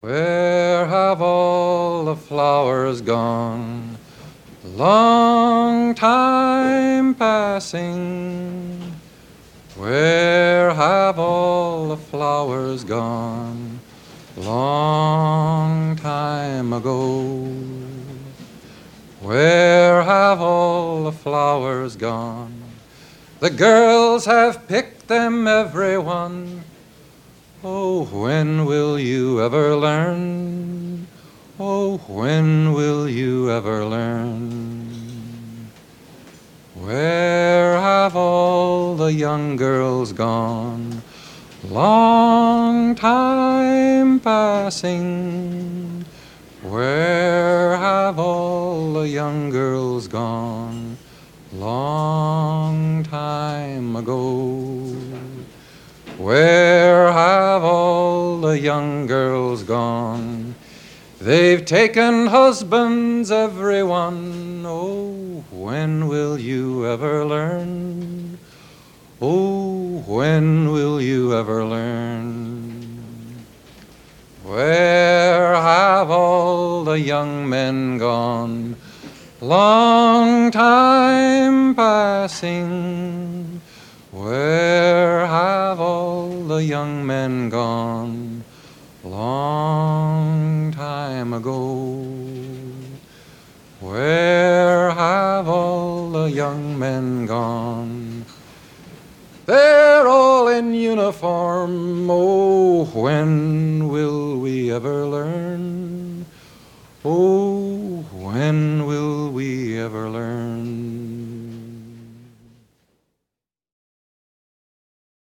Where have all the flowers gone? Long time passing. Where have all the flowers gone? Long time ago. Where have all the flowers gone? The girls have picked them, every one. Oh, when will you ever learn? Oh, when will you ever learn? Where have all the young girls gone? Long time passing. Where have all the young girls gone? Long time ago. Where have all the young girls gone? They've taken husbands, every one. Oh, when will you ever learn? Oh, when will you ever learn? Where have all the young men gone? Long time passing. Where have all the young men gone? Long time ago. Where have all the young men gone? They're all in uniform. Oh, when will we ever learn? Oh, when will we ever learn?